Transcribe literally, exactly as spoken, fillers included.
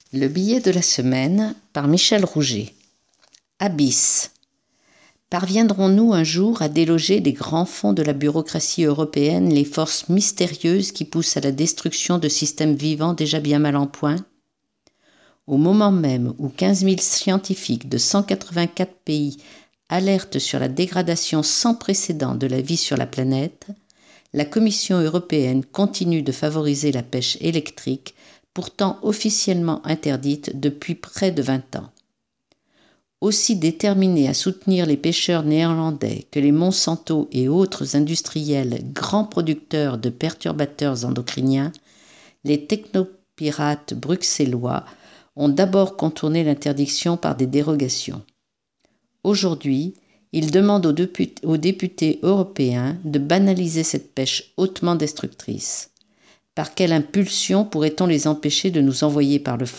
Le billet de la semaine par Michel Rouget. Abyss. Parviendrons-nous un jour à déloger des grands fonds de la bureaucratie européenne les forces mystérieuses qui poussent à la destruction de systèmes vivants déjà bien mal en point ? Au moment même où quinze mille scientifiques de cent quatre-vingt-quatre pays alertent sur la dégradation sans précédent de la vie sur la planète, la Commission européenne continue de favoriser la pêche électrique, pourtant officiellement interdite depuis près de vingt ans. Aussi déterminés à soutenir les pêcheurs néerlandais que les Monsanto et autres industriels grands producteurs de perturbateurs endocriniens, les technopirates bruxellois ont d'abord contourné l'interdiction par des dérogations. Aujourd'hui, ils demandent aux députés, aux députés européens de banaliser cette pêche hautement destructrice. Par quelle impulsion pourrait-on les empêcher de nous envoyer par le fond ?